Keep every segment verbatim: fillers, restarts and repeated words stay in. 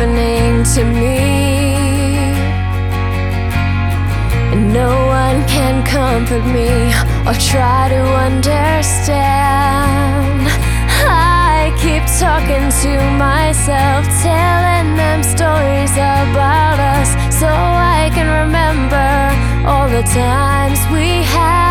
happening to me, and no one can comfort me or try to understand. I keep talking to myself, telling them stories about us, so I can remember all the times we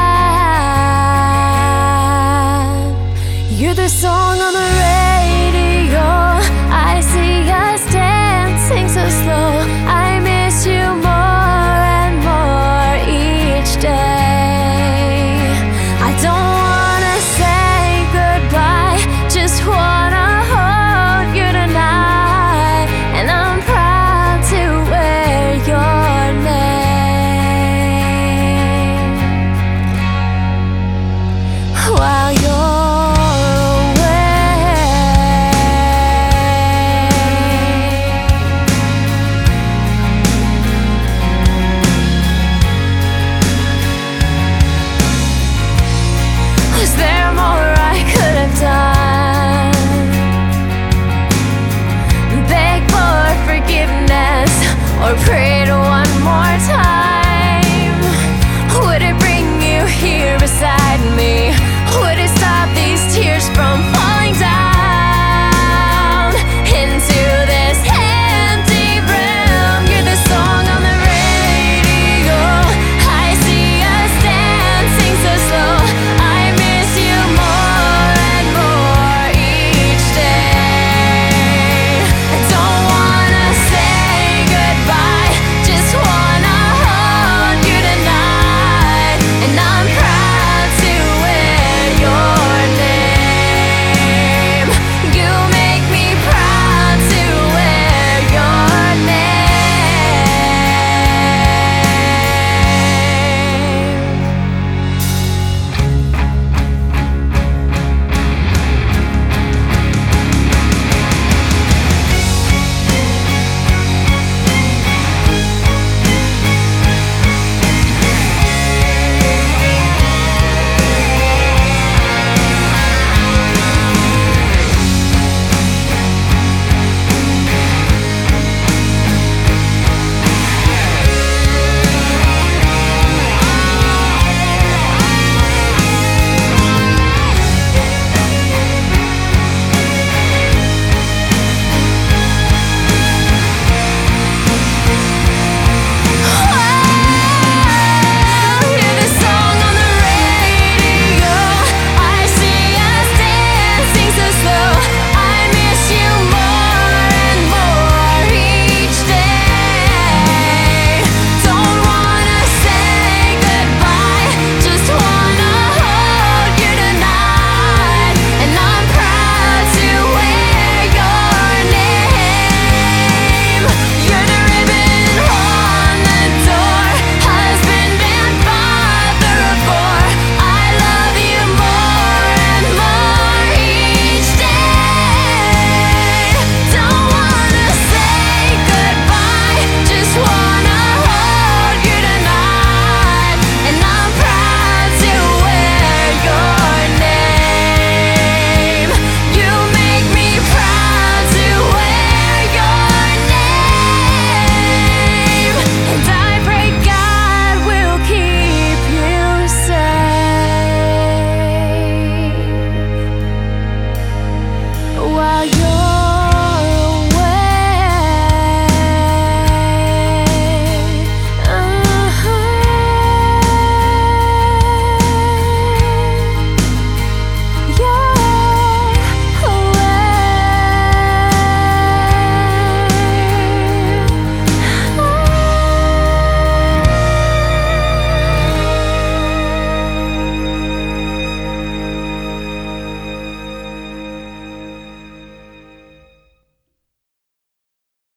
had. You're the song on the radio, I see us dancing so slow. I miss you more and more each day. I don't wanna say goodbye, just wanna hold you tonight, and I'm proud to wear your name while you're or pray